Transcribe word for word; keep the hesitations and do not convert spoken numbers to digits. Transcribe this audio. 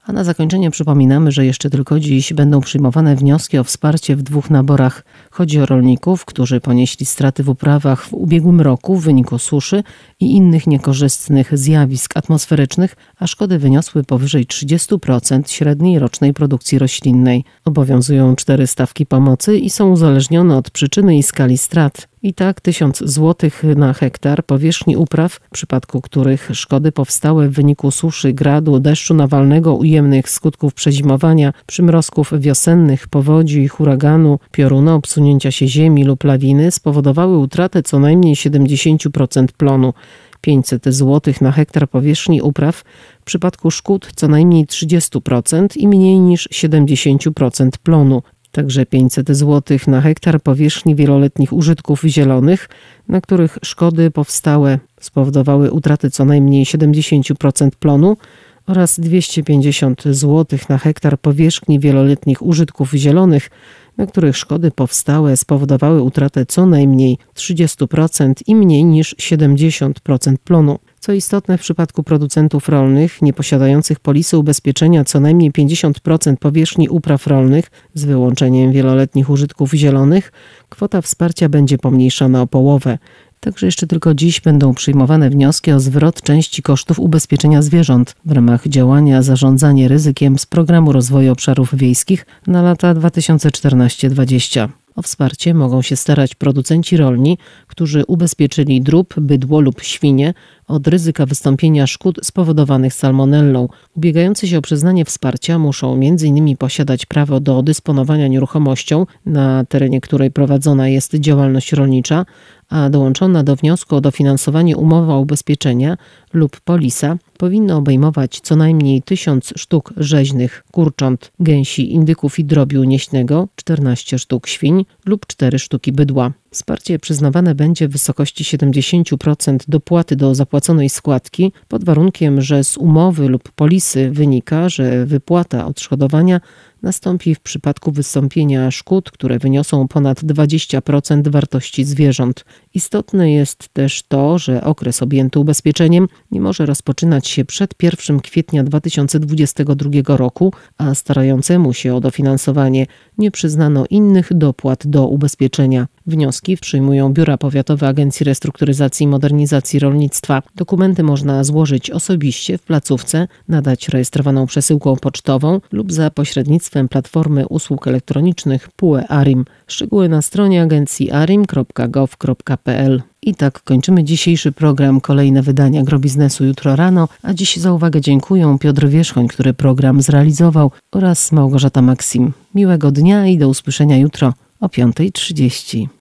A na zakończenie przypominamy, że jeszcze tylko dziś będą przyjmowane wnioski o wsparcie w dwóch naborach. Chodzi o rolników, którzy ponieśli straty w uprawach w ubiegłym roku w wyniku suszy i innych niekorzystnych zjawisk atmosferycznych, a szkody wyniosły powyżej trzydzieści procent średniej rocznej produkcji roślinnej. Obowiązują cztery stawki pomocy i są uzależnione od przyczyny i skali strat. I tak tysiąc złotych na hektar powierzchni upraw, w przypadku których szkody powstałe w wyniku suszy, gradu, deszczu nawalnego, ujemnych skutków przezimowania, przymrozków wiosennych, powodzi, huraganu, pioruna, obsunięcia się ziemi lub lawiny spowodowały utratę co najmniej siedemdziesiąt procent plonu. pięćset złotych na hektar powierzchni upraw, w przypadku szkód co najmniej trzydzieści procent i mniej niż siedemdziesiąt procent plonu. Także pięćset złotych na hektar powierzchni wieloletnich użytków zielonych, na których szkody powstałe spowodowały utratę co najmniej siedemdziesiąt procent plonu, oraz dwieście pięćdziesiąt złotych na hektar powierzchni wieloletnich użytków zielonych, na których szkody powstałe spowodowały utratę co najmniej trzydzieści procent i mniej niż siedemdziesiąt procent plonu. Co istotne, w przypadku producentów rolnych nieposiadających polisy ubezpieczenia co najmniej pięćdziesiąt procent powierzchni upraw rolnych z wyłączeniem wieloletnich użytków zielonych, kwota wsparcia będzie pomniejszana o połowę. Także jeszcze tylko dziś będą przyjmowane wnioski o zwrot części kosztów ubezpieczenia zwierząt w ramach działania Zarządzanie ryzykiem z Programu Rozwoju Obszarów Wiejskich na lata dwa tysiące czternasty do dwudziestego. O wsparcie mogą się starać producenci rolni, którzy ubezpieczyli drób, bydło lub świnie od ryzyka wystąpienia szkód spowodowanych salmonellą. Ubiegający się o przyznanie wsparcia muszą między innymi posiadać prawo do dysponowania nieruchomością, na terenie której prowadzona jest działalność rolnicza, a dołączona do wniosku o dofinansowanie umowa ubezpieczenia lub polisa powinna obejmować co najmniej tysiąc sztuk rzeźnych kurcząt, gęsi, indyków i drobiu nieśnego, czternaście sztuk świń lub cztery sztuki bydła. Wsparcie przyznawane będzie w wysokości siedemdziesiąt procent dopłaty do zapłaconej składki pod warunkiem, że z umowy lub polisy wynika, że wypłata odszkodowania nastąpi w przypadku wystąpienia szkód, które wyniosą ponad dwadzieścia procent wartości zwierząt. Istotne jest też to, że okres objęty ubezpieczeniem nie może rozpoczynać się przed pierwszego kwietnia dwa tysiące dwudziestego drugiego roku, a starającemu się o dofinansowanie nie przyznano innych dopłat do ubezpieczenia. Wnioski przyjmują biura powiatowe Agencji Restrukturyzacji i Modernizacji Rolnictwa. Dokumenty można złożyć osobiście w placówce, nadać rejestrowaną przesyłką pocztową lub za pośrednictwem platformy usług elektronicznych P U E ARIM. Szczegóły na stronie agencji arim kropka gov kropka p l. I tak kończymy dzisiejszy program. Kolejne wydania Agrobiznesu jutro rano, a dziś za uwagę dziękuję Piotr Wierzchoń, który program zrealizował, oraz Małgorzata Maksim. Miłego dnia i do usłyszenia jutro o piąta trzydzieści.